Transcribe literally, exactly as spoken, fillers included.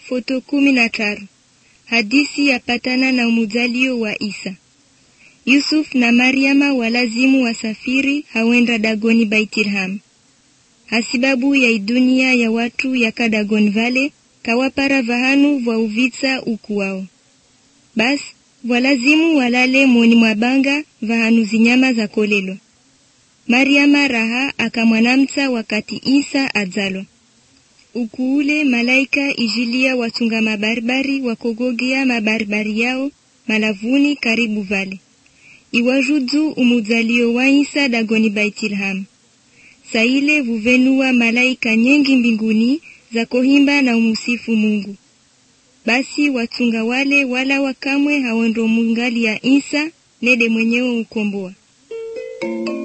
foto kumi na tatu. Hadisi ya patana na umuzalio wa Isa. Yusuf na Mariama walazimu wasafiri hawenda Dagoni Baitilham. Hasibabu ya idunia ya watu ya Kadagon Vale, kawapara vahanu vwa uvitsa ukuwao. Bas, walazimu walale moni mwabanga vahanu zinyama za kolelo. Mariama raha akamwanamta wakati Isa adzalo. Ukuule malaika ijilia watunga mabarbari wakogogea mabarbari yao malavuni karibu vale. Iwajudu umuzalio wa Isa Dagoni Baitilham. Saile vuvenua malaika nyengi mbinguni za kohimba na umusifu Mungu. Basi watunga wale wala wakamwe hawondo mungali ya Isa nede mwenyewe ukomboa.